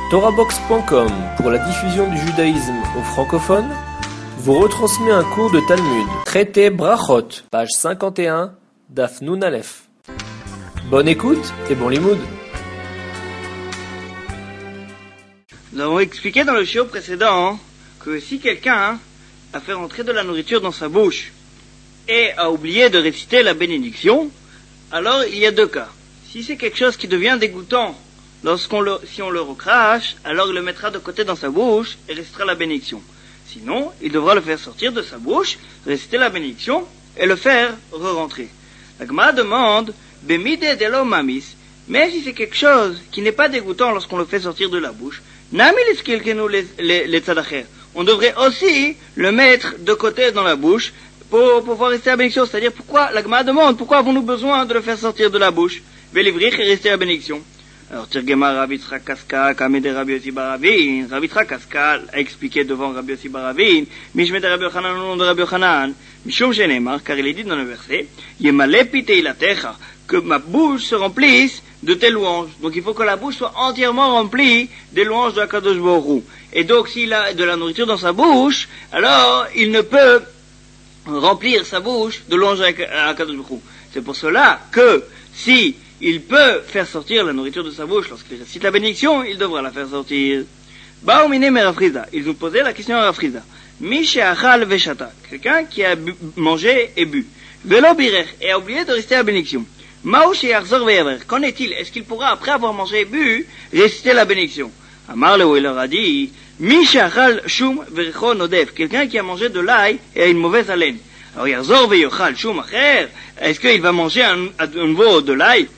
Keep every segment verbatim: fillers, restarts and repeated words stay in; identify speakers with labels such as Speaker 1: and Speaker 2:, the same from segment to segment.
Speaker 1: Torahbox point com, pour la diffusion du judaïsme aux francophones, vous retransmet un cours de Talmud, traité Brachot, page cinquante et un, Daf Nun Aleph. Bonne écoute et bon limoud.
Speaker 2: Nous avons expliqué dans le shiur précédent hein, que si quelqu'un hein, a fait rentrer de la nourriture dans sa bouche et a oublié de réciter la bénédiction, alors il y a deux cas. Si c'est quelque chose qui devient dégoûtant, lorsqu'on le, si on le recrache, alors il le mettra de côté dans sa bouche et récitera la bénédiction. Sinon, il devra le faire sortir de sa bouche, réciter la bénédiction et le faire re-rentrer. La Gemara demande, Bemide delo mamis, mais si c'est quelque chose qui n'est pas dégoûtant lorsqu'on le fait sortir de la bouche, nami liskilkenu les tzadacher. On devrait aussi le mettre de côté dans la bouche pour pouvoir réciter la bénédiction. C'est-à-dire, pourquoi, la Gemara demande, pourquoi avons-nous besoin de le faire sortir de la bouche? Vélivrich et réciter la bénédiction. Alors, Tirgema Rabbi Yitzchak Kaska, Kameh de Rabbi Yossi bar Ravin, Rabbi Yitzchak Kaska a expliqué devant Rabbi Yossi bar Ravin, Mishmet de Rabbi Yochanan au nom de Rabbi Yochanan, Mishum Shenemar, car il est dit dans le verset, Yemale pitei latecha, que ma bouche se remplisse de tes louanges. Donc il faut que la bouche soit entièrement remplie des louanges de Hakadosh Baruch Hu. Et donc s'il a de la nourriture dans sa bouche, alors il ne peut remplir sa bouche de louanges à Hakadosh Baruch Hu. C'est pour cela que si il peut faire sortir la nourriture de sa bouche lorsqu'il récite la bénédiction, il devra la faire sortir. Baumine me Rafriza. Ils nous posaient la question à Rafriza. Mishe achal veshata. Quelqu'un qui a bu, mangé et bu. Velo birech. Et a oublié de réciter la bénédiction. Maouche yarzor veyaver. Qu'en est-il? Est-ce qu'il pourra, après avoir mangé et bu, réciter la bénédiction? Amar le il leur a dit, Mishe achal shum verecho nodef. Quelqu'un qui a mangé de l'ail et a une mauvaise haleine. Alors, Yarzor veyochal shum acher, est-ce qu'il va manger à nouveau de l'ail,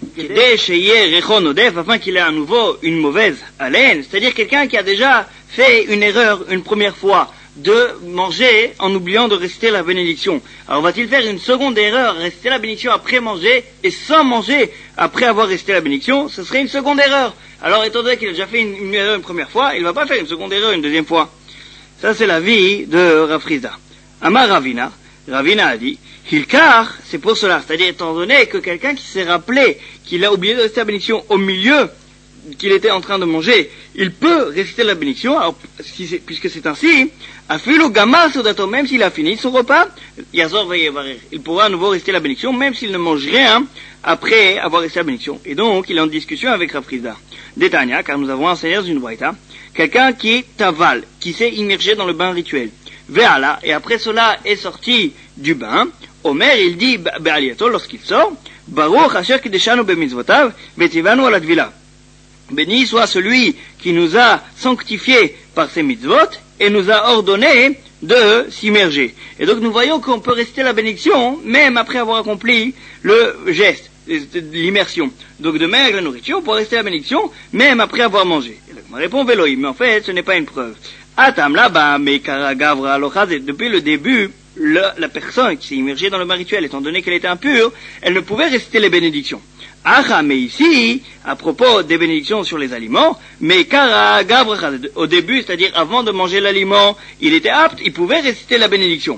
Speaker 2: afin qu'il ait à nouveau une mauvaise haleine? C'est-à-dire quelqu'un qui a déjà fait une erreur une première fois, de manger en oubliant de réciter la bénédiction. Alors va-t-il faire une seconde erreur, réciter la bénédiction après manger, et sans manger après avoir récité la bénédiction? Ce serait une seconde erreur. Alors étant donné qu'il a déjà fait une, une erreur une première fois, il ne va pas faire une seconde erreur une deuxième fois. Ça c'est l'avis de Rafriza. Amar Ravina, Ravina a dit, Hilkar, c'est pour cela, c'est-à-dire étant donné que quelqu'un qui s'est rappelé qu'il a oublié de réciter la bénédiction au milieu qu'il était en train de manger, il peut réciter la bénédiction, alors, si c'est, puisque c'est ainsi, Afilu Gamar Sodato, même s'il a fini son repas, Yazor Veyevarer, il pourra à nouveau réciter la bénédiction, même s'il ne mange rien après avoir récité la bénédiction. Et donc, il est en discussion avec Rafriza. Détania, car nous avons enseigné dans une braïta, quelqu'un qui est taval, qui s'est immergé dans le bain rituel. Ve'ala, et après cela est sorti du bain, Omer, il dit, Be'aliato, lorsqu'il sort, Baruch Asher Kideshanu B'mitzvotav, Betivanu ala Tvila. Béni soit celui qui nous a sanctifiés par ses mitzvot et nous a ordonné de s'immerger. Et donc nous voyons qu'on peut réciter la bénédiction même après avoir accompli le geste, l'immersion. Donc de même avec la nourriture, on peut réciter la bénédiction même après avoir mangé. Et donc, on répond Véloï, mais en fait ce n'est pas une preuve. Atam là-bas, mais Karagavra Lochazet, depuis le début, le, la personne qui s'est immergée dans le bain rituel, étant donné qu'elle était impure, elle ne pouvait réciter les bénédictions. Ah, mais ici, à propos des bénédictions sur les aliments, mais Kara Gavra, au début, c'est-à-dire avant de manger l'aliment, il était apte, il pouvait réciter la bénédiction.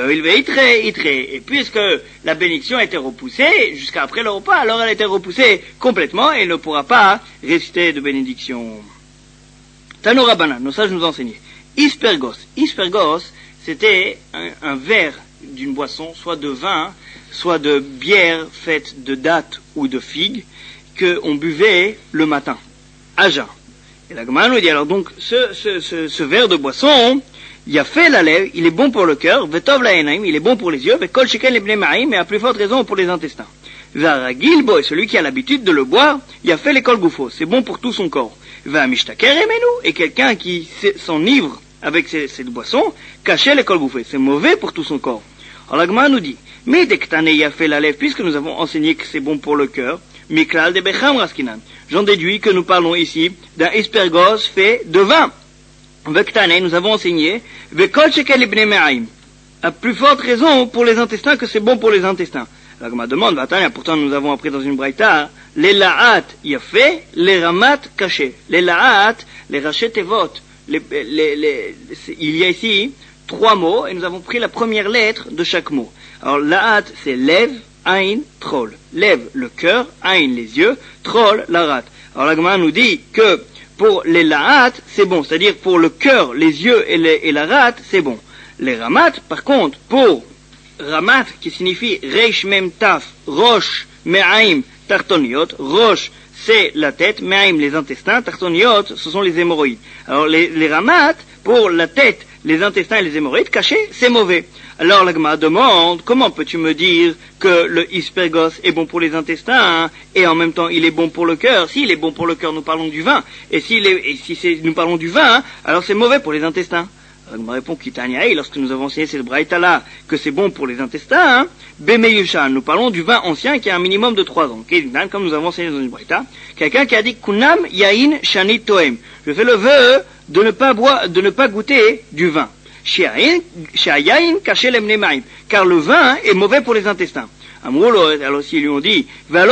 Speaker 2: Et puisque la bénédiction a été repoussée jusqu'à après le repas, alors elle a été repoussée complètement et il ne pourra pas réciter de bénédiction. Tanura Banan, nos sages nous enseignaient. Ispergos. Ispergos, c'était un, un verre d'une boisson, soit de vin, soit de bière faite de dattes ou de figues, qu'on buvait le matin, à jeun. Et la Gemara nous dit, alors donc, ce, ce, ce, ce verre de boisson, il a fait la lèvre, il est bon pour le cœur, vetov la enaim, il est bon pour les yeux, vekol sheken le bnei mais à plus forte raison pour les intestins. Varagilbo, celui qui a l'habitude de le boire, il a fait l'école gouffo, c'est bon pour tout son corps. Va mishtaker emenu, et quelqu'un qui s'enivre avec cette boisson, cacher l'école gouffo, c'est mauvais pour tout son corps. Alors la Gemara nous dit, mais dès que Tané a fait la lèvre, puisque nous avons enseigné que c'est bon pour le cœur, Miklal de Becham Raskinan. J'en déduis que nous parlons ici d'un ispergos fait de vin. Avec Tané, nous avons enseigné, Vekol shekel ibne me'aim. À plus forte raison pour les intestins que c'est bon pour les intestins. La Gemara demande, Vatania, pourtant nous avons appris dans une braïta, les la'at yafé, les ramat caché. Les la'at, les rachet evot. Les, les, les, il y a ici trois mots, et nous avons pris la première lettre de chaque mot. Alors, la'at, c'est lève, aïn, troll. Lève, le cœur, aïn, les yeux, troll, la rate. Alors, la Gemara nous dit que pour les lahat, c'est bon. C'est-à-dire pour le cœur, les yeux et, les, et la rate, c'est bon. Les ramat, par contre, pour ramat, qui signifie reish mem taf, roche, me'aim, tartoniot, roche, c'est la tête, me'aim, les intestins, tartoniot, ce sont les hémorroïdes. Alors les, les ramat, pour la tête, les intestins et les hémorroïdes, cachés, c'est mauvais. Alors la Gemara demande, comment peux-tu me dire que le ispergos est bon pour les intestins, hein, et en même temps il est bon pour le cœur? S'il est bon pour le cœur, nous parlons du vin, et, s'il est, et si c'est, nous parlons du vin, hein, alors c'est mauvais pour les intestins. Alors, me répond Kitaniaï, lorsque nous avons enseigné cette braïta-là, que c'est bon pour les intestins, hein, Bemeyushan, nous parlons du vin ancien qui a un minimum de trois ans. Comme nous avons enseigné dans une braïta, quelqu'un qui a dit Kunam Yain Shani Toem. Je fais le vœu de ne pas boire, de ne pas goûter du vin. Car le vin est mauvais pour les intestins. Alors s'ils lui ont dit,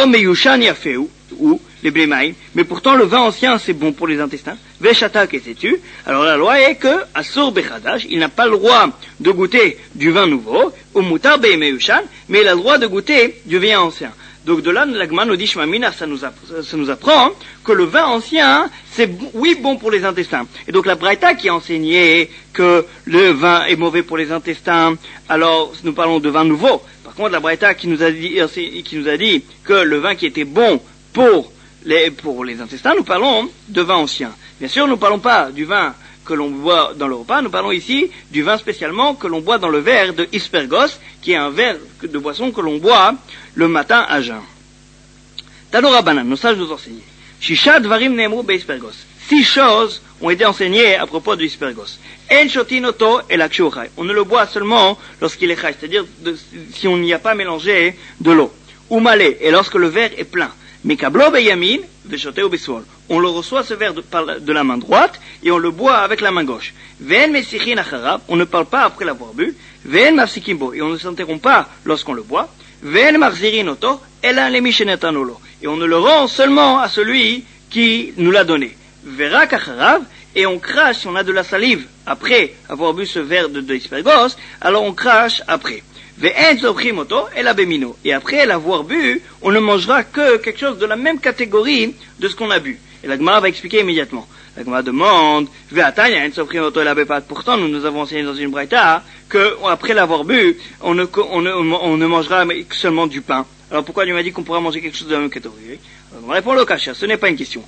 Speaker 2: ou les blémaïm, mais pourtant le vin ancien c'est bon pour les intestins. Veshata, que sais-tu? Alors la loi est que, Asur Bechadash, il n'a pas le droit de goûter du vin nouveau, ou Mutar Beimeyushan, mais il a le droit de goûter du vin ancien. Donc de là, l'Agma nous dit, Shmamina, ça nous, ça nous apprend que le vin ancien, c'est oui bon pour les intestins. Et donc la Braïta qui a enseigné que le vin est mauvais pour les intestins, alors nous parlons de vin nouveau. Par contre, la Braïta qui nous a dit, qui nous a dit que le vin qui était bon pour les, pour les intestins, nous parlons de vin ancien. Bien sûr, nous ne parlons pas du vin que l'on boit dans le repas, nous parlons ici du vin spécialement que l'on boit dans le verre de Ispergos, qui est un verre de boisson que l'on boit le matin à jeun. Tanoura Banan, nos sages nous enseignent. Shisha Dvarim Neemru Beispergos. Six choses ont été enseignées à propos de Ispergos. En Shotinoto et la Kshuchai. On ne le boit seulement lorsqu'il est chai, c'est-à-dire de, si on n'y a pas mélangé de l'eau. Ou malé, et lorsque le verre est plein. Mikablo Beyamin, Veshoteu Beswol. On le reçoit ce verre de, de la main droite et on le boit avec la main gauche. Ven Mesichin Acharab, on ne parle pas après l'avoir bu. Ven Mafsikimbo, et on ne s'interrompt pas lorsqu'on le boit. Ven Marzirin Oto, Elan Lemishenetanolo. Et on ne le rend seulement à celui qui nous l'a donné. Vera Kacharav, et on crache, si on a de la salive après avoir bu ce verre de, de Ispergos, alors on crache après. Et après l'avoir bu, on ne mangera que quelque chose de la même catégorie de ce qu'on a bu. Et la Gemara va expliquer immédiatement. La Gemara demande, pourtant nous nous avons enseigné dans une braïta que après l'avoir bu, on ne, on ne, on ne mangera seulement du pain. Alors pourquoi il m'a dit qu'on pourra manger quelque chose de la même catégorie? On répond le kasha, ce n'est pas une question.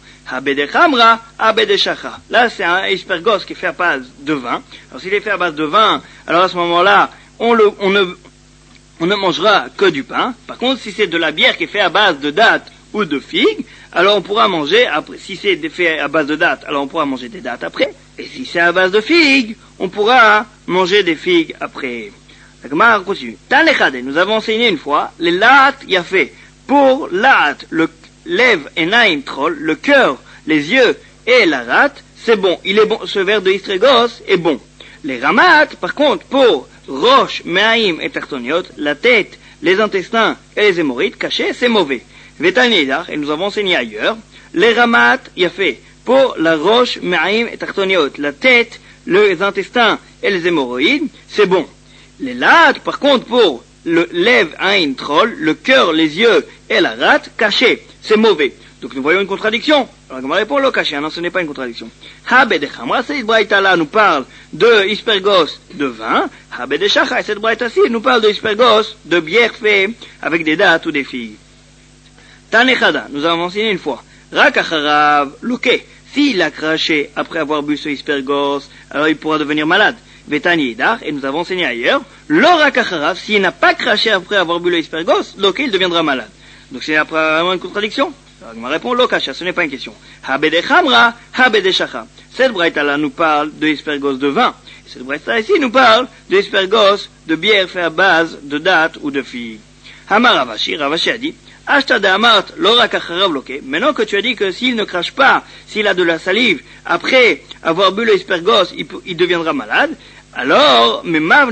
Speaker 2: Là c'est un ispergos qui est fait à base de vin. Alors s'il est fait à base de vin, alors à ce moment-là, on, le, on, ne, on ne mangera que du pain. Par contre, si c'est de la bière qui est fait à base de dattes ou de figues, alors on pourra manger, après, si c'est fait à base de dattes, alors on pourra manger des dattes après. Et si c'est à base de figues, on pourra manger des figues après. La Gemara continue. Tanechade, nous avons enseigné une fois, les laat yafé. Pour laat, le lève enaim troll, le cœur, les yeux et la rate, c'est bon. Il est bon, ce verre de Ispergos est bon. Les ramat, par contre, pour roche, me'aim et tartoniot, la tête, les intestins et les hémorroïdes cachés, c'est mauvais. Vétanidar, et nous avons enseigné ailleurs, les ramat yafé. Pour la roche, me'aim et tartoniot, la tête, les intestins et les hémorroïdes, c'est bon. Les laat, par contre, pour le lève un troll, le cœur, les yeux et la rate, cachés, c'est mauvais. Donc nous voyons une contradiction. Alors on répond le caché, non, ce n'est pas une contradiction. Habedechamra, cette braïta-là nous parle de ispergos de vin. Habedeshacha, cette braïta-ci nous parle de ispergos de bière fait avec des dattes ou des figues. Tanechada, nous avons enseigné une fois. Rakacharav, luke, s'il a craché après avoir bu ce ispergos, alors il pourra devenir malade. Vetani Idar, et nous avons enseigné ailleurs, l'orakacharav, s'il n'a pas craché après avoir bu le ispergos, donc il deviendra malade. Donc c'est vraiment une contradiction. Alors il me répond, l'okasha, ce n'est pas une question. Habedechamra, habedeshacha. Cette braïta-là nous parle de ispergos de vin. Et cette braïta ici nous parle de ispergos de bière fait à base de dattes ou de figues. Hamar Ravashi, Ravashi a dit, Ashtada amart l'orakacharav loke. Maintenant que tu as dit que s'il ne crache pas, s'il a de la salive, après avoir bu le ispergos, il, il deviendra malade. Alors,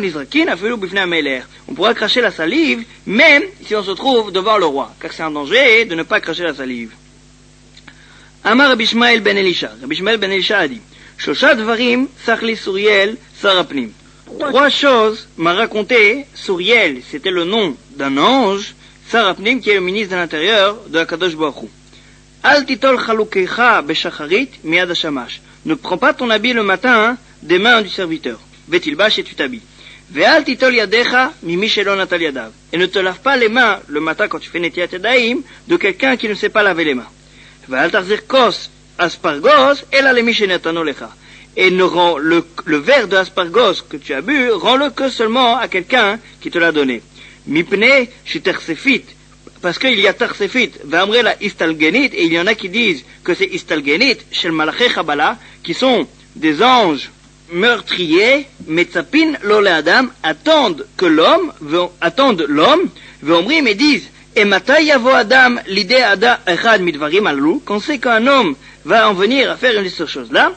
Speaker 2: on pourra cracher la salive, même si on se trouve devant le roi, car c'est un danger de ne pas cracher la salive. Amar Rabbi Ishmael ben Elisha, Rabbi Ishmael ben Elisha a dit, Shosha dvarim sachli Suriel sarapnim. Trois choses m'a raconté Suriel, c'était le nom d'un ange, Sarapnim, qui est le ministre de l'Intérieur de Akadosh Baruch Hu. Al titol chalukecha beshacharit miad hashamash. Ne prends pas ton habit le matin des mains du serviteur. Vetilbash et tu t'habilles. Ve'al titol yadecha mimi shelo natal yadav. Et ne te lave pas les mains le matin quand tu fais netiat yadayim de quelqu'un qui ne sait pas laver les mains. Ve'al tarzir kos aspargos ela lemi shenatano lecha. Et ne rend le, le verre de aspargos que tu as bu, rends-le que seulement à quelqu'un qui te l'a donné. Mipne shitersefit. Parce qu'il y a tarsefit, v'amre la istalgenit, et il y en a qui disent que c'est istalgenit, shel malaché chabala, qui sont des anges meurtriers, metzapin lo le adam, attendent que l'homme, attendent l'homme, v'omrim et disent, et matai yavo adam l'idée ada echad midvarim alou, qu'on sait qu'un homme va en venir à faire une de ces choses-là,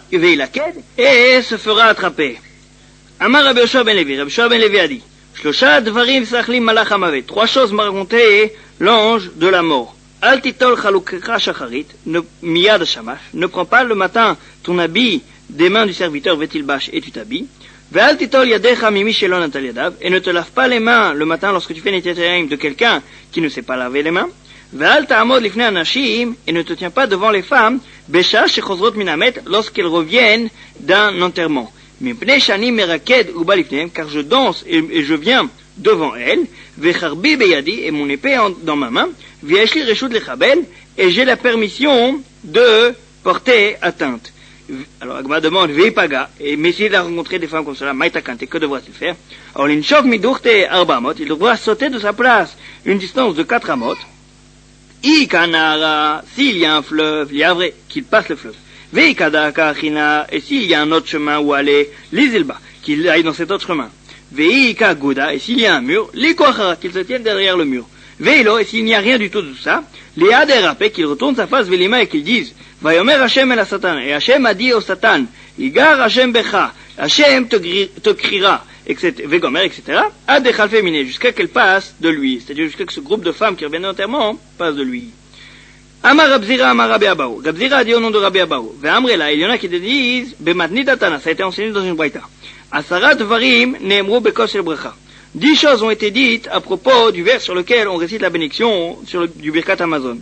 Speaker 2: et se fera attraper. Amar Rabbi Yoshua ben Levi, Rabbi Yoshua ben Levi a dit, Shlosha dvarim sachlim malach hamavet, trois choses m'a raconté l'ange de la mort. Al titol chalukecha shacharit, miyad shamash, ne prends pas le matin ton habit des mains du serviteur vetilbash et tu t'habilles. Ve'al titol yadecha mimi shelo natal yadav, et ne te lave pas les mains le matin lorsque tu fais netiat yadayim de quelqu'un qui ne sait pas laver les mains. Ve'al ta'amod lifnei anashim, et ne te tiens pas devant les femmes, besha shechozrot minamet, lorsqu'elles reviennent d'un enterrement. Mipnei shani meraked uba lifneim, car je danse et, et je viens devant elles, ve'charbi beyadi, et mon épée en, dans ma main, ve'eshli reshut lechabel, et j'ai la permission de porter atteinte. Alors Agma demande, ve'ipaga, et mais s'il a rencontré des femmes comme cela, maïtakante, que devra-t-il faire? Alors l'inchok midurte arba amot, il devra sauter de sa place une distance de quatre amot. I kanara, s'il y a un fleuve, liavre, qu'il passe le fleuve. Veikada kachina, et s'il y a un autre chemin où aller, l'izilba, qu'il aille dans cet autre chemin. Veika gouda, et s'il y a un mur, l'ikoachara, qu'il se tienne derrière le mur. Veilo, et s'il n'y a rien du tout de tout ça, les adérapé, qu'il retourne sa face velima et qu'il dise, Vayomer Hashem el Satan, et Hashem a dit au Satan, Igar Hashem becha, Hashem te, te criera, et cetera, Vegomer, et cetera, adéchalfe miné, jusqu'à qu'elle passe de lui, c'est-à-dire jusqu'à que ce groupe de femmes qui reviennent d'enterrement passe de lui. Amar Rabzira, Amar Rabbi Abahu. Rabzira a dit au nom de Rabbi Abahu. Ve'amrela, il y en a qui te disent, Bematnit Atana, ça a été enseigné dans une braïta. Asarat Varim ne'emru bekos el bracha. Dix choses ont été dites à propos du vers sur lequel on récite la bénédiction sur le, du Birkat Amazon.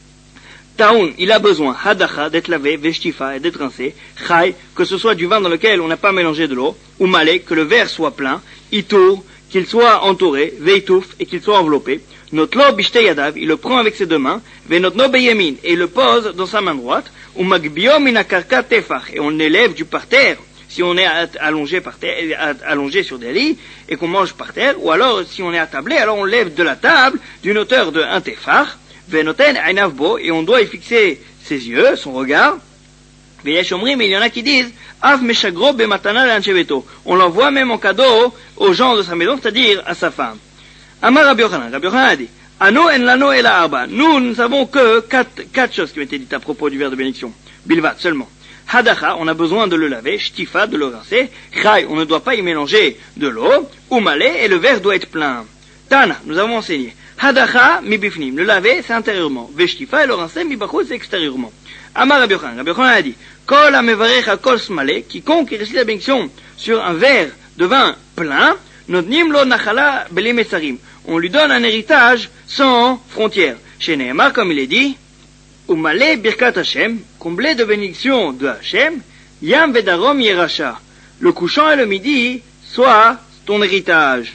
Speaker 2: Taoun, il a besoin, hadacha, d'être lavé, veshtifa, et d'être rincé, chai, que ce soit du vin dans lequel on n'a pas mélangé de l'eau, ou malé, que le verre soit plein, itour, qu'il soit entouré, veitouf, et qu'il soit enveloppé, notlo bishte yadav, il le prend avec ses deux mains, venotno beyemin, et il le pose dans sa main droite, ou magbio minakarka tefach, et on l'élève du parterre, si on est allongé par terre, allongé sur des lits, et qu'on mange par terre, ou alors, si on est attablé, alors on lève de la table, d'une hauteur de un tefach, venoten ainavbo, et on doit y fixer ses yeux, son regard, veyesh omrim, mais il y en a qui disent, av meshagro bematana le'ancheveto, on l'envoie même en cadeau aux gens de sa maison, c'est-à-dire à sa femme. Amar Rabbi Yochanan, Rabbi Yochanan a dit, Ano en lano ela arba, nous ne savons que quatre, quatre choses qui ont été dites à propos du verre de bénédiction, bilvat seulement. Hadacha, on a besoin de le laver, shtifa, de le rincer, chai, on ne doit pas y mélanger de l'eau, umalé, et le verre doit être plein. Tana, nous avons enseigné, Hadacha mi bifnim, le laver c'est intérieurement, veshtifa et le rincer mi bachut c'est extérieurement. Amar Rabbi Yochanan, Rabbi Yochanan a dit, Kol amevarech kol smale, quiconque récite la bénédiction sur un verre de vin plein, notnim lo nachala beli metzarim, on lui donne un héritage sans frontières. Chez Nehemar, comme il est dit, Umale birkat Hashem, comblé de bénédiction de Hashem, yam vedarom yerasha, le couchant et le midi soit ton héritage.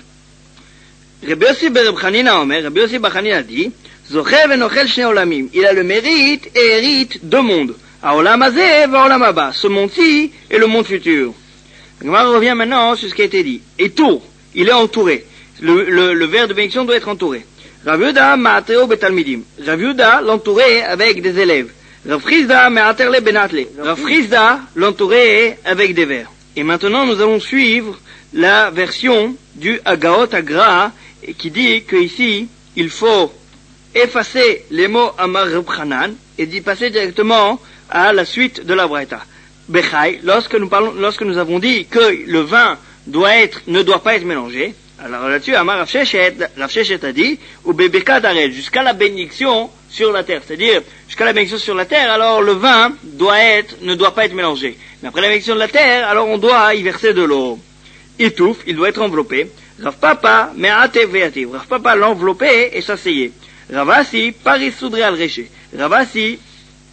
Speaker 2: Rabbi Yossi ben Reb Chanina Omer, Rabbi Yossi ben Chanina dit, Zocher venochel shne olamim, il a le mérite et hérite deux mondes, Haolam hazeh ve'olam haba, ce monde-ci et le monde futur. On revient maintenant sur ce qui a été dit. Et tour, il est entouré. Le, le, le verre de bénédiction doit être entouré. Rav Yehuda ma'ateo betalmidim. Rav Yehuda l'entourait avec des élèves. Rav Chizda ma'aterle benatle. Rav Chizda l'entourait avec des verres. Et maintenant nous allons suivre la version du Agaot Agra qui dit qu'ici il faut effacer les mots Amar Reb Chanan et d'y passer directement à la suite de la Braïta. Bechai, lorsque nous parlons, lorsque nous avons dit que le vin doit être, ne doit pas être mélangé, alors là-dessus, Amar Rav Sheshet, Rav Sheshet a dit, ou Bebeka Darel, jusqu'à la bénédiction sur la terre. C'est-à-dire, jusqu'à la bénédiction sur la terre, alors le vin doit être, ne doit pas être mélangé. Mais après la bénédiction de la terre, alors on doit y verser de l'eau. Itouf, il doit être enveloppé. Rav Papa, me'ate ve'ativ. Rav Papa l'enveloppait et s'asseyait. Ravasi, Paris soudré al reché. Ravasi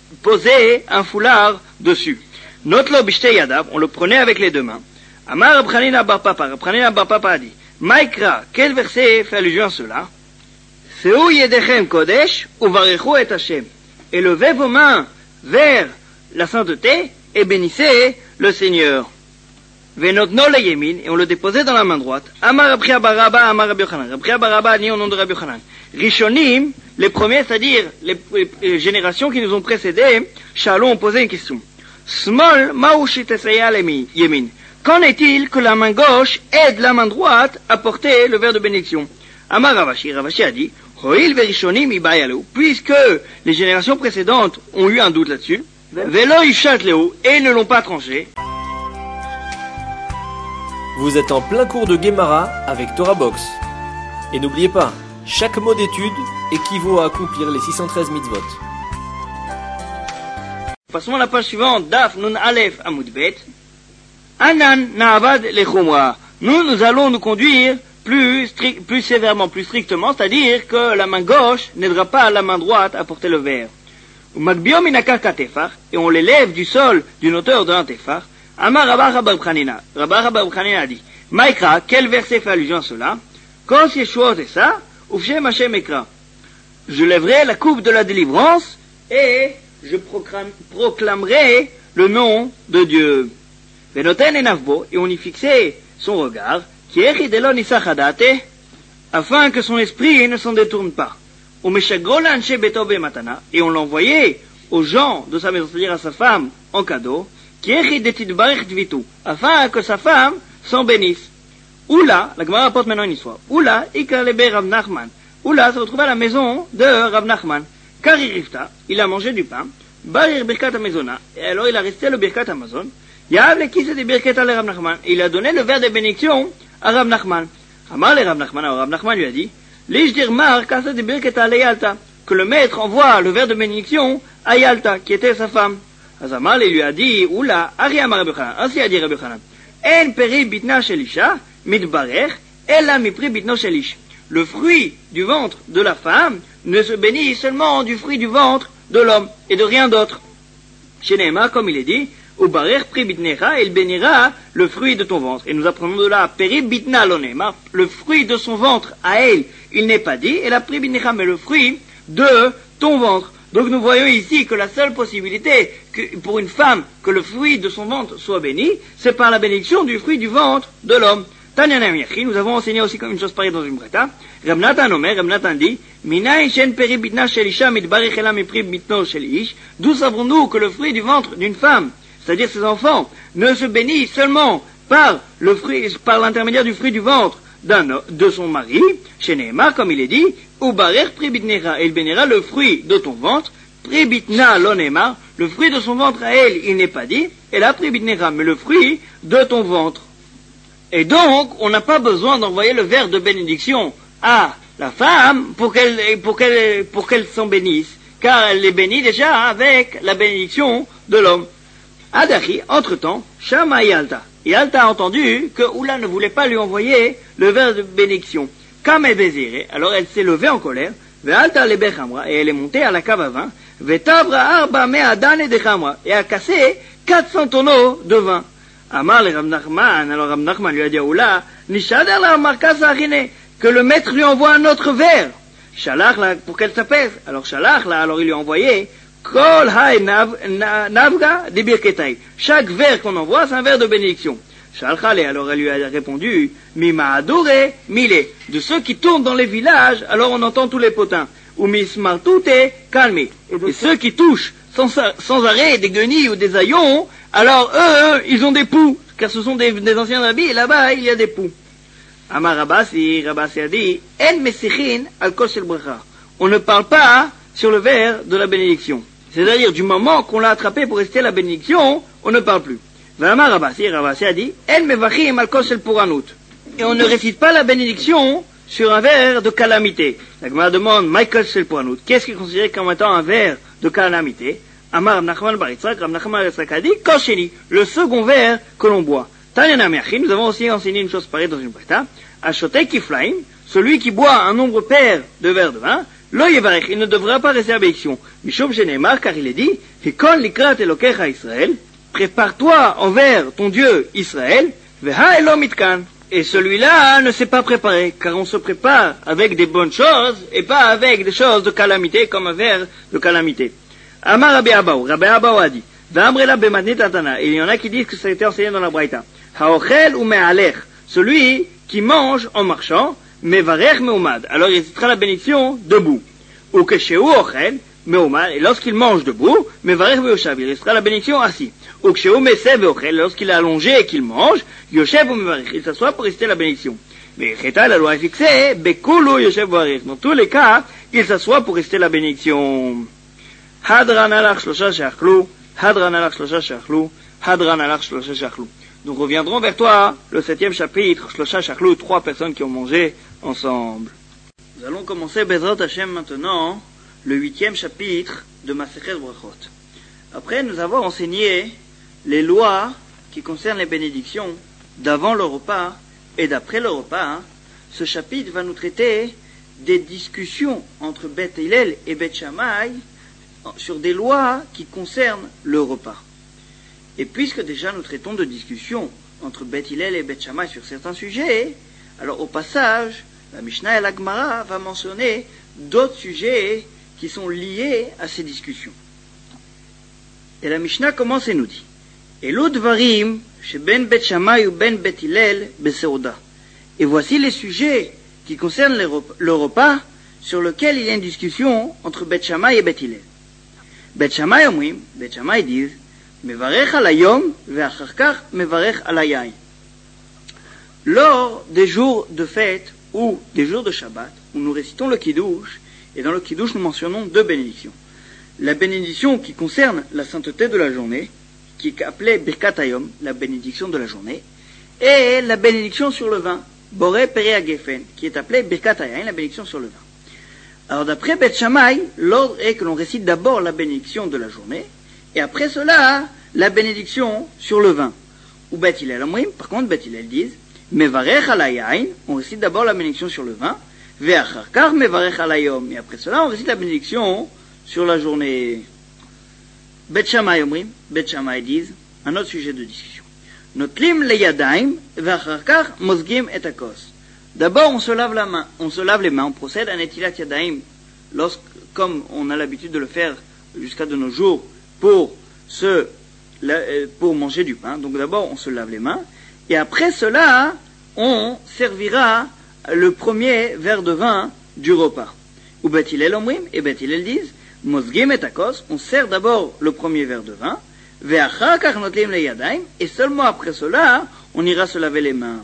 Speaker 2: poser un foulard dessus. Notlo bishte yadav, on le prenait avec les deux mains. Amar Rab Chanina bar Papa, Rab Chanina bar Papa a dit, Maïkra, quel verset fait allusion à cela? Seu yedechem kodesh, uvarechu et Hashem. Élevez vos mains vers la sainteté et bénissez le Seigneur. Venotno le yemin, et on le déposait dans la main droite. Amar Rabbi Baraba, Amar Rabbi Yochanan. Rabbi Baraba a dit au nom de Rabbi Yochanan. Rishonim, les premiers, c'est-à-dire les, les, les générations qui nous ont précédés, Shalom ont posé une question. Smol ma'ushi tesaya yemin. Qu'en est-il que la main gauche aide la main droite à porter le verre de bénédiction? Amar Ravashi, Ravashi a dit, Hoil verishonim ibayalu, puisque les générations précédentes ont eu un doute là-dessus, velo ishat leo, et ne l'ont pas tranché.
Speaker 1: Vous êtes en plein cours de Gemara avec Torah Box. Et n'oubliez pas, chaque mot d'étude équivaut à accomplir les six cent treize mitzvot.
Speaker 2: Passons à la page suivante, Daf Nun Aleph Amud Bet. Anan Na'avad Lechumra. Nous, nous allons nous conduire plus, strict, plus sévèrement, plus strictement, c'est-à-dire que la main gauche n'aidera pas la main droite à porter le verre. Umakbiom Inakar Katefar, et on l'élève du sol d'une hauteur de un tefar. Amar Rabba Rabba Chanina. Rabba Rabba Chanina a dit, Maïkra, quel verset fait allusion à cela? Kos Yeshuot et ça, Ufshem Hashem Ekra. Je lèverai la coupe de la délivrance et je proclamerai le nom de Dieu. Venoten et Navbo, et on y fixait son regard, qui est Ridelon Isachadate, afin que son esprit ne s'en détourne pas. Umeshagol Anshe Betobe Matana, et on l'envoyait aux gens de sa maison, c'est-à-dire à sa femme, en cadeau, qui est Ridetit Barech Dvitu, afin que sa femme s'en bénisse. Oula, la Gemara rapporte maintenant une histoire. Oula, Ikalebe Rav Nachman. Oula se retrouvait à la maison de Rav Nachman. Karirifta, il a mangé du pain. Barir Birkat Amazona. Et alors il a resté le Birkat Amazon. Yav le qui c'était Birkat al Rav Nachman. Et il a donné le verre de bénédiction à Rav Nachman. Amar le Rav Nachman. Alors Rav Nachman lui a dit, L'Ishdir Mar, Kasa de Birkat al Yalta. Que le maître envoie le verre de bénédiction à Yalta, qui était sa femme. Azamar lui a dit, Oula, Ari Amar Rabbi Chanan. Ainsi a dit Rabbi Chanan. En peri bitna shelisha, mitbarer, ella mipri bitno shelish. Le fruit du ventre de la femme ne se bénit seulement du fruit du ventre de l'homme et de rien d'autre. Chez Neema, comme il est dit, Ubarer pri bitnecha, il bénira le fruit de ton ventre. Et nous apprenons de là, peri bitna lonema, le fruit de son ventre à elle, il n'est pas dit, et la pri bitnecha, mais le fruit de ton ventre. Donc nous voyons ici que la seule possibilité que, pour une femme que le fruit de son ventre soit béni, c'est par la bénédiction du fruit du ventre de l'homme. Tanyana Miachi, nous avons enseigné aussi comme une chose pareille dans une breta. Ramnatan Omer, Ramnatan dit, Mina ishen peri bitna shelisha mitbarich ela mipri bitno shelish. D'où savons-nous que le fruit du ventre d'une femme, c'est-à-dire ses enfants, ne se bénit seulement par le fruit, par l'intermédiaire du fruit du ventre d'un, de son mari, chez Neymar, comme il est dit, Ubarer pribitnera, et il bénira le fruit de ton ventre, pribitna l'onema, le fruit de son ventre à elle, il n'est pas dit, et la pribitnera, mais le fruit de ton ventre. Et donc, on n'a pas besoin d'envoyer le verre de bénédiction à la femme pour qu'elle, pour qu'elle, pour qu'elle s'en bénisse, car elle les bénit déjà avec la bénédiction de l'homme. Adachi, entre-temps, Shama Yalta. Yalta a entendu que Oula ne voulait pas lui envoyer le verre de bénédiction. Comme elle désirait, alors elle s'est levée en colère, Ve'alta le bechamra, et elle est montée à la cave à vin, Ve'tabra arba me'adan et dechamra, et a cassé quatre cents tonneaux de vin. Amar le Rav Nachman, alors Rav Nachman lui a dit à Oula, Nishader la markasa rine, que le maître lui envoie un autre verre. Shalach la, pour qu'elle s'apaise. Alors Shalach la, alors il lui a envoyé, Kol hay navga de birketai. Chaque verre qu'on envoie, c'est un verre de bénédiction. Shalchale, alors elle lui a répondu, Mima adore, mile. De ceux qui tournent dans les villages, alors on entend tous les potins. Ou mismartute, calme. Et ceux qui touchent sans, sans arrêt des guenilles ou des haillons, alors eux, ils ont des poux, car ce sont des, des anciens habits, et là-bas, il y a des poux. Amar Rabasi, Rabasi a dit, En mesichin al kosel bracha. On ne parle pas sur le verre de la bénédiction. C'est-à-dire, du moment qu'on l'a attrapé pour réciter la bénédiction, on ne parle plus. Amar Rabasi, Rabasi a dit, En mevachim al kosel puranut. Et on ne récite pas la bénédiction sur un verre de calamité. La Gemara demande, Michael Sel puranut. Qu'est-ce qui est considéré comme étant un verre de calamité? Amar Nachman Baritzak, Rav Nachman Baritzak a dit, Kosheni, le second verre que l'on boit. Tanyana Miachin, nous avons aussi enseigné une chose pareille dans une breta. Achote Kiflaim, celui qui boit un nombre pair de verres de vin, Lo yevarech, il ne devra pas rester la bénédiction. Mishom shenemar, car il est dit, Hikol likrat elokecha Israël, prépare-toi envers ton Dieu Israël, veha elo mitkan. Et celui-là ne s'est pas préparé, car on se prépare avec des bonnes choses, et pas avec des choses de calamité, comme un verre de calamité. Amar Rabbi Abaou, Rabbi Abaou a dit, V'amrela bematnit atana, et il y en a qui disent que ça a été enseigné dans la Braïta. Haochel ou me'alech, celui qui mange en marchant, mevarech me'umad, alors il citera la bénédiction debout. Ou keshehu ochel, me'umad, et lorsqu'il mange debout, mevarech me'oshav, il restera la bénédiction assis. Ou keshehu me'sev ochel, lorsqu'il est allongé et qu'il mange, yoshev ou mevarech, il s'assoit pour réciter la bénédiction. Mais Cheta, la loi est fixée, bekulu yoshev mevarech, dans tous les cas, il s'assoit pour réciter la bénédiction. Hadran alach shlosha she'achlu, hadran alach shlosha she'achlu, hadran alach shlosha she'achlu. Nous reviendrons vers toi, le septième chapitre, Shlosha Shachlou, trois personnes qui ont mangé ensemble. Nous allons commencer, Bezrat Hashem, maintenant, le huitième chapitre de Masechet Brachot. Après nous avoir enseigné les lois qui concernent les bénédictions d'avant le repas et d'après le repas, ce chapitre va nous traiter des discussions entre Beth Hillel et Beth Shammai sur des lois qui concernent le repas. Et puisque déjà nous traitons de discussions entre Beth Hillel et Beth Shammai sur certains sujets, alors au passage, la Mishnah et la Gemara va mentionner d'autres sujets qui sont liés à ces discussions. Et la Mishnah commence et nous dit, Elo dvarim sheben Beth Shammai ou ben Beth Hillel beseuda. Et voici les sujets qui concernent le repas sur lequel il y a une discussion entre Beth Shammai et Beth Hillel. Beth Shammai omrim, Beth Shammai disent, Mevarech al hayom ve'achar kach mevarech al hayayin. Lors des jours de fête ou des jours de Shabbat, où nous récitons le Kiddush, et dans le Kiddush nous mentionnons deux bénédictions. La bénédiction qui concerne la sainteté de la journée, qui est appelée Birkat Hayom, la bénédiction de la journée, et la bénédiction sur le vin, Boré Perea Gefen, qui est appelée Birkat Hayayin, la bénédiction sur le vin. Alors d'après Beth Shammai, l'ordre est que l'on récite d'abord la bénédiction de la journée, et après cela, la bénédiction sur le vin. Ou Beth Hillel omrim, par contre Beth Hillel disent, Mevarech al hayayin, on récite d'abord la bénédiction sur le vin, ve'achar kach mevarech al hayom, et après cela on récite la bénédiction sur la journée. Beth Shammai omrim, Beth Shammai disent, un autre sujet de discussion. Notlim le yadaim, ve'achar kach mozgim et akos. D'abord on se lave la main, on se lave les mains, on procède à netilat yadaim, lorsque, comme on a l'habitude de le faire jusqu'à de nos jours, pour se, pour manger du pain. Donc d'abord on se lave les mains, et après cela, on servira le premier verre de vin du repas. Ou Beth Hillel omrim, et Beth Hillel disent, mozgim et akos, on sert d'abord le premier verre de vin, ve'achar kach notlim le yadaim, et seulement après cela, on ira se laver les mains.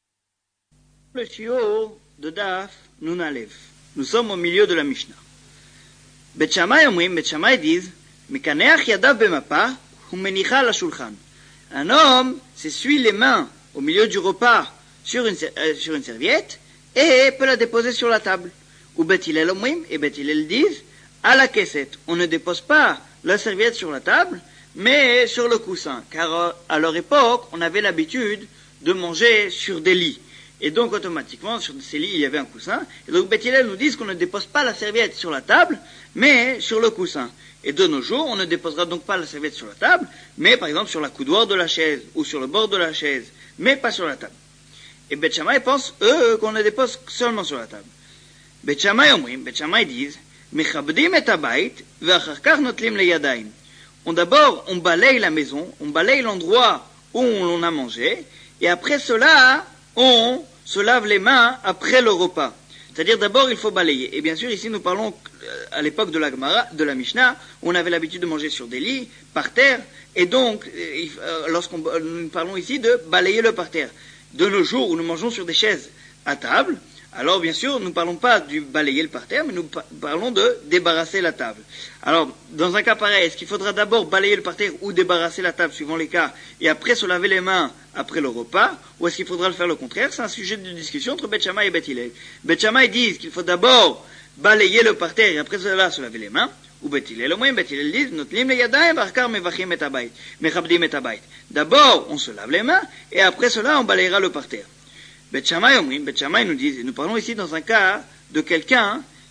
Speaker 2: Le shiur de Daf Nun Aleph. Nous sommes au milieu de la Mishnah. Beth Shammai omrim, Beth Shammai disent, mekaneach yadav bemapa, hu menicha la shulchan. Un homme s'essuie les mains au milieu du repas sur une, euh, sur une serviette et peut la déposer sur la table. Ou Beth Hillel omrim, et Beth Hillel disent, à la caissette, on ne dépose pas la serviette sur la table, mais sur le coussin, car euh, à leur époque, on avait l'habitude de manger sur des lits. Et donc automatiquement, sur ces lits, il y avait un coussin. Et donc Beth Hillel nous dit qu'on ne dépose pas la serviette sur la table, mais sur le coussin. Et de nos jours, on ne déposera donc pas la serviette sur la table, mais par exemple sur la coudoir de la chaise, ou sur le bord de la chaise, mais pas sur la table. Et Beth Shammai pense, eux, qu'on ne dépose seulement sur la table. Beth Shammai omrim, Beth Shammai disent, mechabdim et habayit, ve'achar kach notlim le yadayim. On d'abord, on balaye la maison, on balaye l'endroit où on a mangé, et après cela, on se lave les mains après le repas. C'est-à-dire d'abord il faut balayer. Et bien sûr ici nous parlons à l'époque de la Gemara, de la Mishnah, où on avait l'habitude de manger sur des lits, par terre, et donc lorsqu'on nous parlons ici de balayer le parterre. De nos jours où nous mangeons sur des chaises à table, alors bien sûr nous ne parlons pas du balayer le parterre, mais nous parlons de débarrasser la table. Alors dans un cas pareil, est-ce qu'il faudra d'abord balayer le parterre ou débarrasser la table suivant les cas, et après se laver les mains après le repas, ou est-ce qu'il faudra le faire le contraire? C'est un sujet de discussion entre Beth Shammai et Beth Hillel. Beth Shammai disent qu'il faut d'abord balayer le parterre et après cela se laver les mains, ou Beth Hillel au moins, Beth Hillel disent notlim le yadayim v'achar mevachim et habayit, mechabdim et habayit. D'abord on se lave les mains et après cela on balayera le parterre. Beth Shammai omrim, Beth Shammai nous disent, et nous parlons ici dans un cas de quelqu'un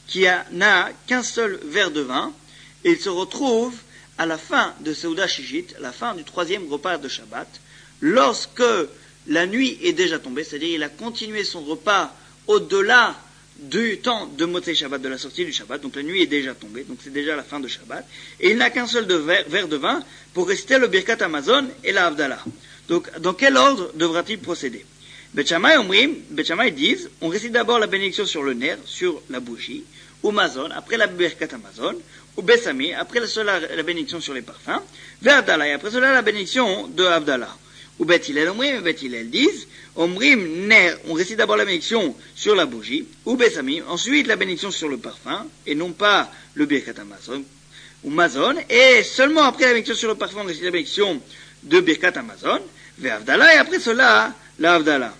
Speaker 2: qui a, n'a qu'un seul verre de vin, et il se retrouve à la fin de Seuda Shishit, à la fin du troisième repas de Shabbat, lorsque la nuit est déjà tombée, c'est-à-dire il a continué son repas au-delà du temps de Motzei Shabbat, de la sortie du Shabbat, donc la nuit est déjà tombée, donc c'est déjà la fin de Shabbat, et il n'a qu'un seul de verre, verre de vin pour réciter le Birkat Hamazon et la Havdalah. Donc, dans quel ordre devra-t-il procéder? Bet Shammai omrim, Bet Shammai disent, on récite d'abord la bénédiction sur le ner, sur la bougie, ou Mazon, après la Birkat Hamazon, ou Bessami, après cela la bénédiction sur les parfums, vers Havdalah, et après cela la bénédiction de Havdalah. Ou Bet Hillel omrim, et Bet Hillel disent, omrim ner, on récite d'abord la bénédiction sur la bougie, ou Bessami, ensuite la bénédiction sur le parfum, et non pas le Birkat Hamazon, ou Mazon, et seulement après la bénédiction sur le parfum, on récite la bénédiction de Birkat Hamazon, vers Havdalah, et après cela, la Havdalah.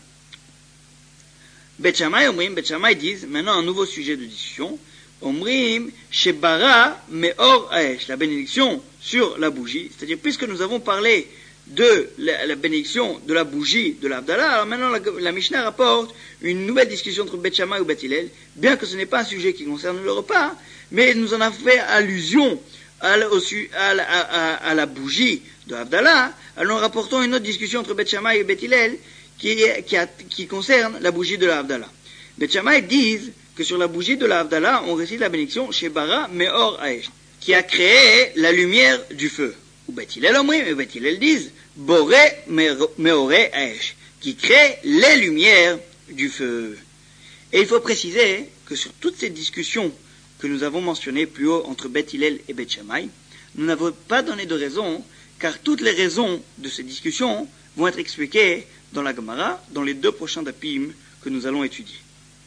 Speaker 2: Bet Shammai omrim, Bet Shammai disent, maintenant un nouveau sujet de discussion, omrim shebara meor haesh, la bénédiction sur la bougie, c'est-à-dire puisque nous avons parlé de la, la bénédiction de la bougie de l'Havdalah, alors maintenant la, la Mishnah rapporte une nouvelle discussion entre Bet Shammai ou Bet Hillel, bien que ce n'est pas un sujet qui concerne le repas, mais nous en avons fait allusion à la, au, à la, à, à la bougie de l'Havdalah, alors nous rapportons une autre discussion entre Bet Shammai et Bet Hillel qui, qui, a, qui concerne la bougie de l'Havdalah. Bet Shammai disent que sur la bougie de l'Havdalah, on récite la bénédiction Shebara Meor Haesh, qui a créé la lumière du feu. Ou Bet Hillel omrim, et Bet Hillel disent Boré Meoré Haesh, qui crée les lumières du feu. Et il faut préciser que sur toutes ces discussions que nous avons mentionnées plus haut entre Bet Hillel et Bet Shammai, nous n'avons pas donné de raison, car toutes les raisons de ces discussions vont être expliquées dans la Gemara, dans les deux prochains dapim que nous allons étudier.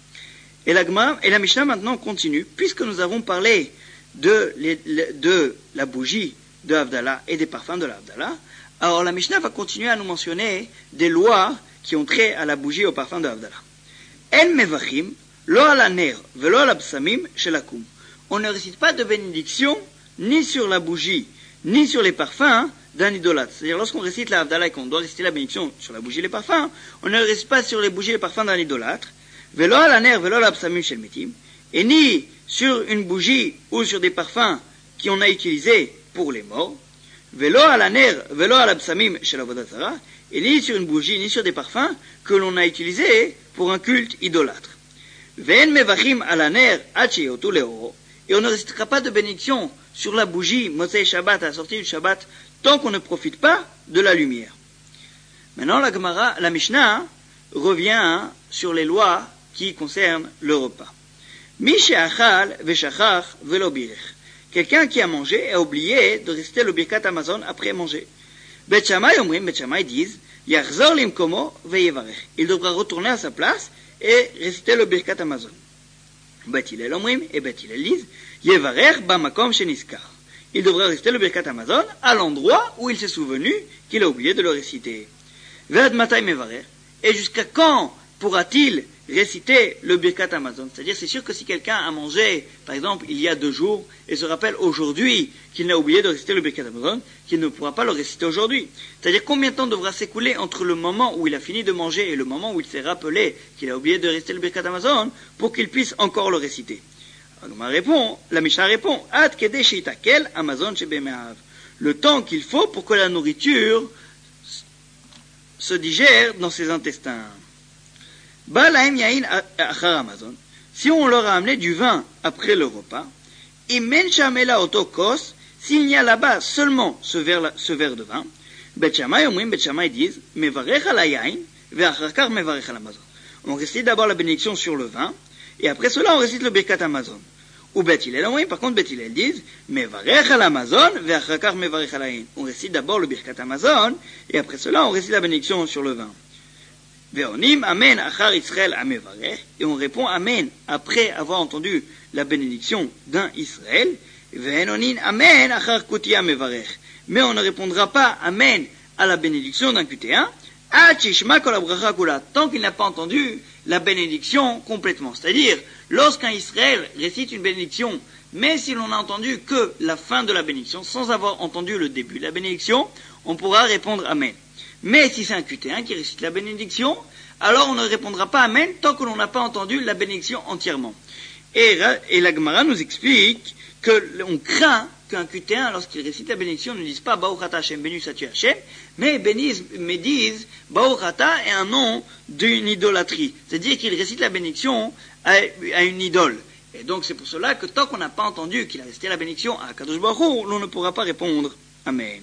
Speaker 2: Et la Gemara, et la Mishnah maintenant continue, puisque nous avons parlé de, les, de la bougie de Havdalah et des parfums de la Havdalah, alors la Mishnah va continuer à nous mentionner des lois qui ont trait à la bougie et au parfum de Havdalah. En mevachim, lo ala ner, velo ala bsamim, shelakum. On ne récite pas de bénédiction ni sur la bougie, ni sur les parfums d'un idolâtre. C'est-à-dire, lorsqu'on récite la Havdalah et qu'on doit réciter la bénédiction sur la bougie et les parfums, on ne récite pas sur les bougies et les parfums d'un idolâtre, velo ala ner, velo ala bsamim, shel metim, et ni sur une bougie ou sur des parfums qu'on a utilisés pour les morts, velo ala ner, velo ala bsamim, shel avodat zara, et ni sur une bougie, ni sur des parfums que l'on a utilisés pour un culte idolâtre. Ve'en mevachim ala ner, ad sheyotu leoro, et on ne récitera pas de bénédiction sur la bougie, Motzei Shabbat, à la sortie du Shabbat, tant qu'on ne profite pas de la lumière. Maintenant, la Gemara, la Mishnah revient hein, sur les lois qui concernent le repas. Mi she'achal ve'shachach ve'lo birech. Quelqu'un qui a mangé a oublié de réciter le Birkat Hamazon après manger. Bet Shammai omrim, Bet Shammai disent, yachzor limkomo ve'yevarech. Il devra retourner à sa place et réciter le Birkat Hamazon. Bet Hillel omrim, et Bet Hillel disent, yevarech bamakom sheniskar. Il devra réciter le Birkat Hamazon à l'endroit où il s'est souvenu qu'il a oublié de le réciter. Ve'ad matay mevarech. Et jusqu'à quand pourra-t-il réciter le Birkat Hamazon? C'est-à-dire, c'est sûr que si quelqu'un a mangé, par exemple, il y a deux jours, et se rappelle aujourd'hui qu'il n'a oublié de réciter le Birkat Hamazon, qu'il ne pourra pas le réciter aujourd'hui. C'est-à-dire, combien de temps devra s'écouler entre le moment où il a fini de manger et le moment où il s'est rappelé qu'il a oublié de réciter le Birkat Hamazon pour qu'il puisse encore le réciter? Alors, répond, la Mishnah répond, Ad kede sheitakel Hamazon shebemehav. Le temps qu'il faut pour que la nourriture se digère dans ses intestins. Balaim yain achar Hamazon. Si on leur a amené du vin après le repas, imen shamela otokos, s'il n'y a là-bas seulement ce verre, ce verre de vin, Bet Shammai omrim, Bet Shammai disent, mevarech ala yain, ve'achar kar mevarech ala Hamazon. On récite d'abord la bénédiction sur le vin, et après cela on récite le Birkat Hamazon. Ou Bet Hillel omrim, par contre Bet Hillel disent, mevarech ala Hamazon, ve'achar kar mevarech ala yain. On récite d'abord le Birkat Hamazon, et après cela on récite la bénédiction sur le vin. Ve'onim amen achar Israël amevarech, et on répond amen après avoir entendu la bénédiction d'un Israël. Ve'enonin amen achar kuti amevarech, mais on ne répondra pas amen à la bénédiction d'un Cutéen, ad shishma kol habracha kula, tant qu'il n'a pas entendu la bénédiction complètement. C'est-à-dire, lorsqu'un Israël récite une bénédiction, mais si l'on n'a entendu que la fin de la bénédiction, sans avoir entendu le début de la bénédiction, on pourra répondre amen. Mais si c'est un Cutéen qui récite la bénédiction, alors on ne répondra pas amen tant que l'on n'a pas entendu la bénédiction entièrement. Et, et la Gemara nous explique qu'on craint qu'un Q T un, lorsqu'il récite la bénédiction, ne dise pas Baruch Ata Hashem, béni sois-tu Hashem, mais bénisse, mais disent Baruch Ata est un nom d'une idolâtrie. C'est-à-dire qu'il récite la bénédiction à, à une idole. Et donc c'est pour cela que tant qu'on n'a pas entendu qu'il a récité la bénédiction à Kadosh Baruch Hu, l'on ne pourra pas répondre Amen.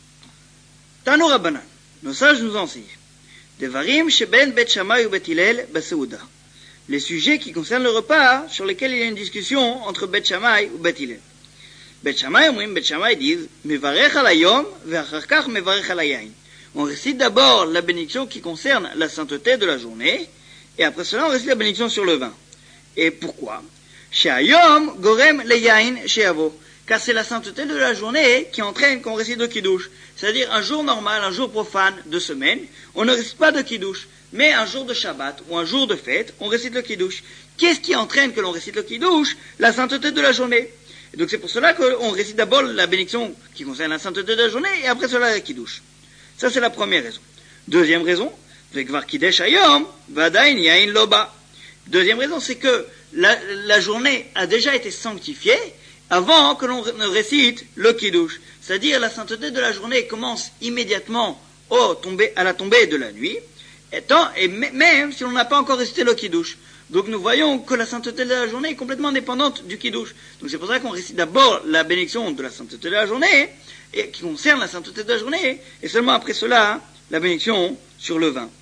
Speaker 2: Tano Rabbanan, nos sages nous enseignent Devarim sheben Bet Shammai ou Bet Hillel baseuda. Les sujets qui concernent le repas, sur lesquels il y a une discussion entre Bet Shammai ou Bet Hillel. Bet Shammai, omrim, Bet Shammai disent Mevarech al hayom ve'achar kach mevarech al hayain. On récite d'abord la bénédiction qui concerne la sainteté de la journée, et après cela on récite la bénédiction sur le vin. Et pourquoi? She'ayom gorem leyain she'avo. Car c'est la sainteté de la journée qui entraîne qu'on récite le kiddush. C'est-à-dire un jour normal, un jour profane de semaine, on ne récite pas de kiddush. Mais un jour de Shabbat ou un jour de fête, on récite le kiddush. Qu'est-ce qui entraîne que l'on récite le kiddush? La sainteté de la journée. Et donc c'est pour cela qu'on récite d'abord la bénédiction qui concerne la sainteté de la journée et après cela le kiddush. Ça c'est la première raison. Deuxième raison, Vekvar Kiddush Hayom, Vadain Yain Loba. Deuxième raison, c'est que la, la journée a déjà été sanctifiée avant que l'on ne récite le kiddush. C'est-à-dire la sainteté de la journée commence immédiatement au tombé, à la tombée de la nuit, et, tant, et même si l'on n'a pas encore récité le kiddush. Donc nous voyons que la sainteté de la journée est complètement dépendante du kiddush. Donc c'est pour ça qu'on récite d'abord la bénédiction de la sainteté de la journée, et qui concerne la sainteté de la journée, et seulement après cela, la bénédiction sur le vin.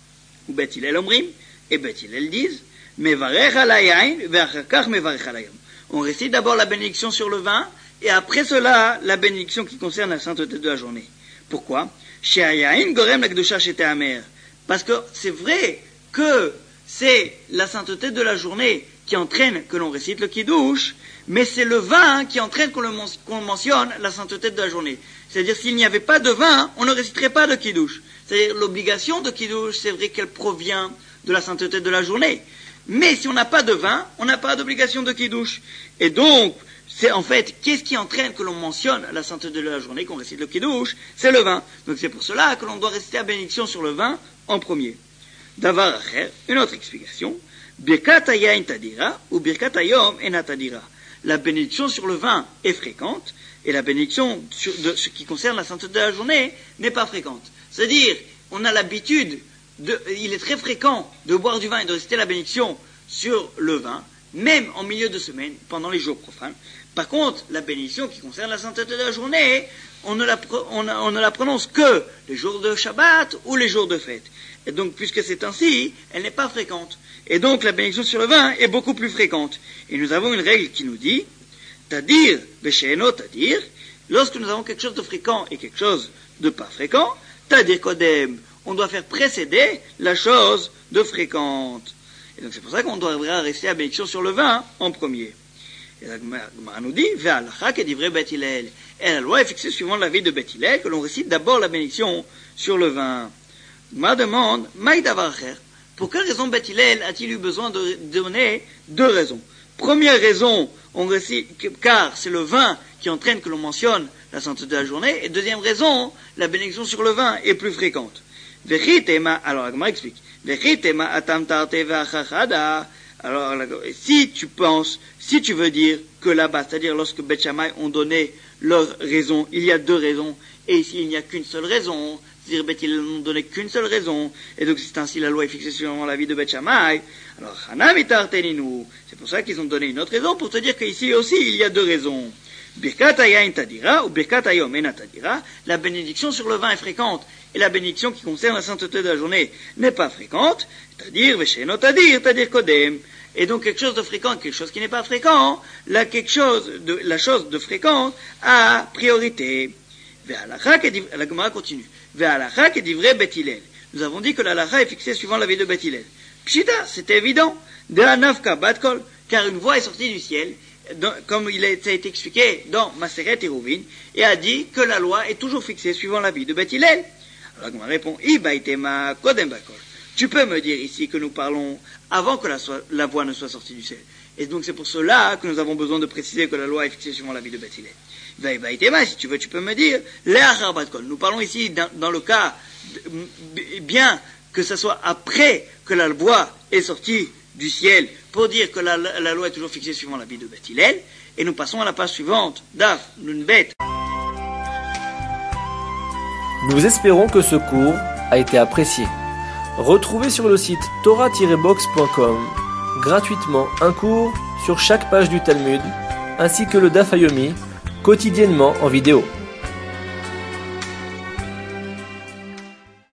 Speaker 2: Ou Bet Hillel omrim, et Bet Hillel disent, Mevarech al hayain ve'achar kach mevarech al hayom. On récite d'abord la bénédiction sur le vin, et après cela, la bénédiction qui concerne la sainteté de la journée. Pourquoi? She'hayain gorem la kedusha she'te'amer. Parce que c'est vrai que c'est la sainteté de la journée qui entraîne que l'on récite le kiddush, mais c'est le vin qui entraîne qu'on, le men- qu'on mentionne la sainteté de la journée. C'est-à-dire, s'il n'y avait pas de vin, on ne réciterait pas de kiddush. C'est-à-dire, l'obligation de kiddush, c'est vrai qu'elle provient de la sainteté de la journée. Mais si on n'a pas de vin, on n'a pas d'obligation de kiddush. Et donc, c'est en fait, qu'est-ce qui entraîne que l'on mentionne la sainteté de la journée, qu'on récite le kiddush? C'est le vin. Donc c'est pour cela que l'on doit réciter la bénédiction sur le vin en premier. Davar acher, une autre explication. Birkat hayain tadira ou birkat hayom ena tadira. La bénédiction sur le vin est fréquente, et la bénédiction sur de, ce qui concerne la sainteté de la journée n'est pas fréquente. C'est-à-dire, on a l'habitude, de, il est très fréquent de boire du vin et de réciter la bénédiction sur le vin, même en milieu de semaine, pendant les jours profanes. Par contre, la bénédiction qui concerne la sainteté de la journée, on ne la, on, on ne la prononce que les jours de Shabbat ou les jours de fête. Et donc, puisque c'est ainsi, elle n'est pas fréquente. Et donc, la bénédiction sur le vin est beaucoup plus fréquente. Et nous avons une règle qui nous dit, Tadir, Beshéno, Tadir, lorsque nous avons quelque chose de fréquent et quelque chose de pas fréquent, Tadir Kodem, on doit faire précéder la chose de fréquente. Et donc, c'est pour ça qu'on devrait rester la bénédiction sur le vin en premier. Et la Gemara nous dit, Ve'alacha kedivrei Bet Hillel. Et la loi est fixée suivant l'avis de Bet Hillel, que l'on récite d'abord la bénédiction sur le vin. Ma demande, Maï davar acher. Pour quelle raison Bet Hillel a-t-il eu besoin de donner deux raisons? Première raison, on récite, car c'est le vin qui entraîne que l'on mentionne la sainteté de la journée. Et deuxième raison, la bénédiction sur le vin est plus fréquente. Vechitema, alors la Gemara explique. Vechitema atam tarte ve'achachada. Alors, si tu penses, si tu veux dire que là-bas, c'est-à-dire lorsque Bet Shammai ont donné leur raison, il y a deux raisons, et ici il n'y a qu'une seule raison, c'est-à-dire Bet Hillel n'ont donné qu'une seule raison, et donc c'est ainsi la loi est fixée sur l'avis de Bet Shammai, alors Hanam itarteninu, c'est pour ça qu'ils ont donné une autre raison, pour te dire qu'ici aussi il y a deux raisons. Birkat hayain tadira, ou Birkat hayom ena tadira, la bénédiction sur le vin est fréquente, et la bénédiction qui concerne la sainteté de la journée n'est pas fréquente, c'est-à-dire, Vesheno tadir, c'est-à-dire Kodem. Et donc quelque chose de fréquent, quelque chose qui n'est pas fréquent, la, quelque chose de, la chose de fréquente a priorité. La Gemara continue. Ve'alacha kedivrei Bet Hillel. Nous avons dit que la halakha est fixée suivant l'avis de Bet Hillel. Pshita, c'était évident. De anafka batkol, car une voix est sortie du ciel, dans, comme il a, ça a été expliqué dans Maseret Eruvin, et a dit que la loi est toujours fixée suivant l'avis de Bet Hillel. Alors la Gemara répond, Ibaitema kodem bakol. Tu peux me dire ici que nous parlons avant que la, so- la voix ne soit sortie du ciel. Et donc c'est pour cela que nous avons besoin de préciser que la loi est fixée suivant l'avis de Bet Hillel. Vaïbaïtema, si tu veux, tu peux me dire, Léachar Batkol. Nous parlons ici dans, dans le cas, de, bien que ce soit après que la voix est sortie du ciel pour dire que la, la loi est toujours fixée suivant la vie de Beth Hillel. Et nous passons à la page suivante, Daf Nun Bet.
Speaker 1: Nous espérons que ce cours a été apprécié. Retrouvez sur le site torah tiret box point com gratuitement un cours sur chaque page du Talmud, ainsi que le Daf Yomi, quotidiennement en vidéo.